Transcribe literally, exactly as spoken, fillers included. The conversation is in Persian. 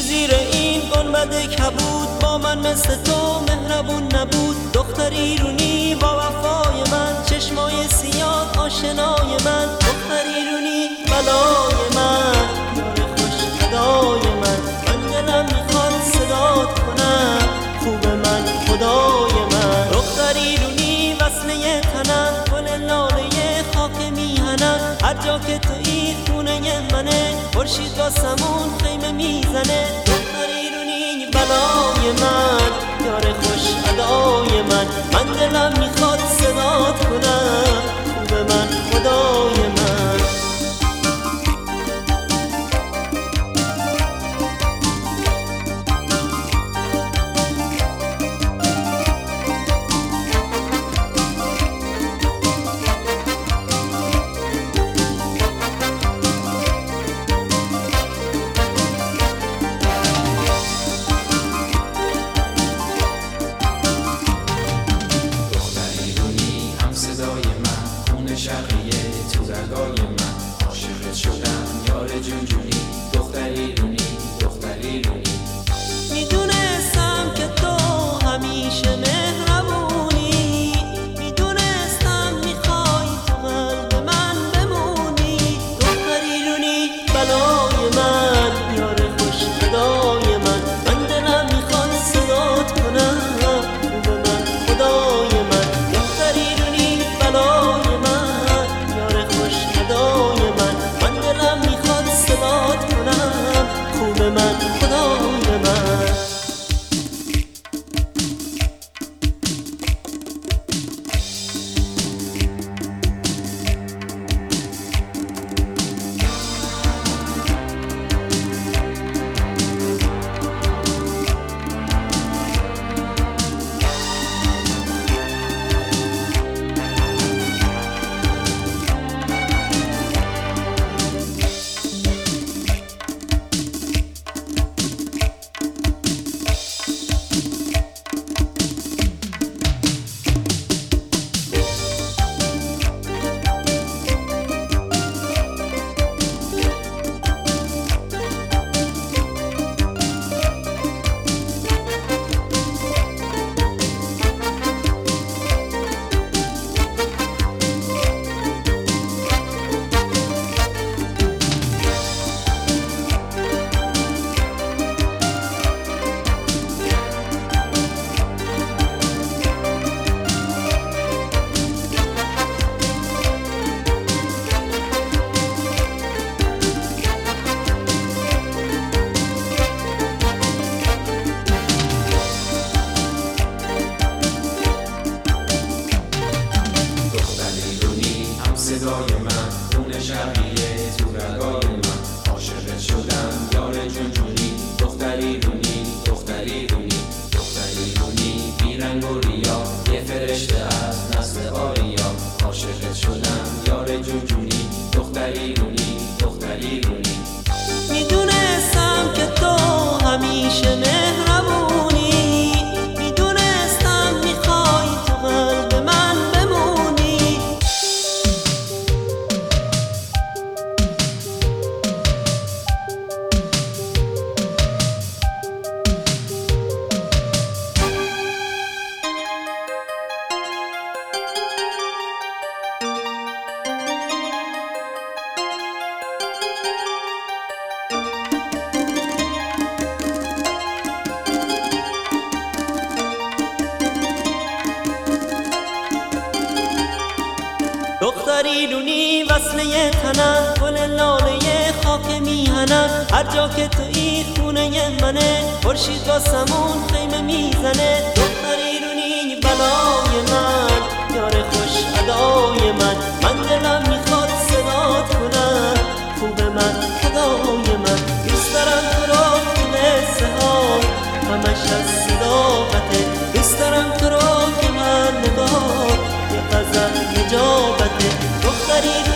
زیر این گنبد کبود با من مثل تو مهربون نبود. دختر ایرونی با وفای من، چشمای سیاه آشنای من. دختر ایرونی بلای من، یار خوش ادای من. من دلم میخواد صدات کنم، خوب من خدای من. دختر ایرونی وصله تنم، گل لاله خاک میهنم. هر جا که تویی خونه منه، خورشید واسمون خیمه میزنه. دختر ایرونی بلای من، یار خوش ادای من. من دلم میخواد صدات کنم، خوب من خدای من. شقیه تو رگای من، عاشقت شدم یار جونجونی. دختر ایرونی، دختر ایرونی. میدونستم که تو همیشه مهربونی، میدونستم میخوای تو قلب من بمونی. دختر ایرونی بلای من، یار خوش ادای من. من دلم میخواد صدات کنم، خوب من خدای من. دختر ایرونی بلای من خدای من. صدای من، خون شقیه تو رگای من. عاشقت شدم یار جونجونی. دختر ایرونی، دختر ایرونی. دختر ایرونی بیرنگ و ریا، یه فرشته از نسل آریا. عاشقت شدم یار جونجونی. دختر ایرونی، دختر ایرونی. میدونستم که تو همیشه مهربونی، میدونستم میخوای تو قلب من بمونی. دختر ایرونی وصله تنم، گل لاله خاک میهنم. هر جا که تویی خونه منه، خورشید واسمون خیمه میزنه. دختر ایرونی بلای من، یار خوش ادای من. من دلم میخواد صدات کنم، خوب من خدای من. دوست دارم تو رو که قصه ها همش از صداقته. دوست دارم تو رو که هر نگاه یه غزل نجابته. دختری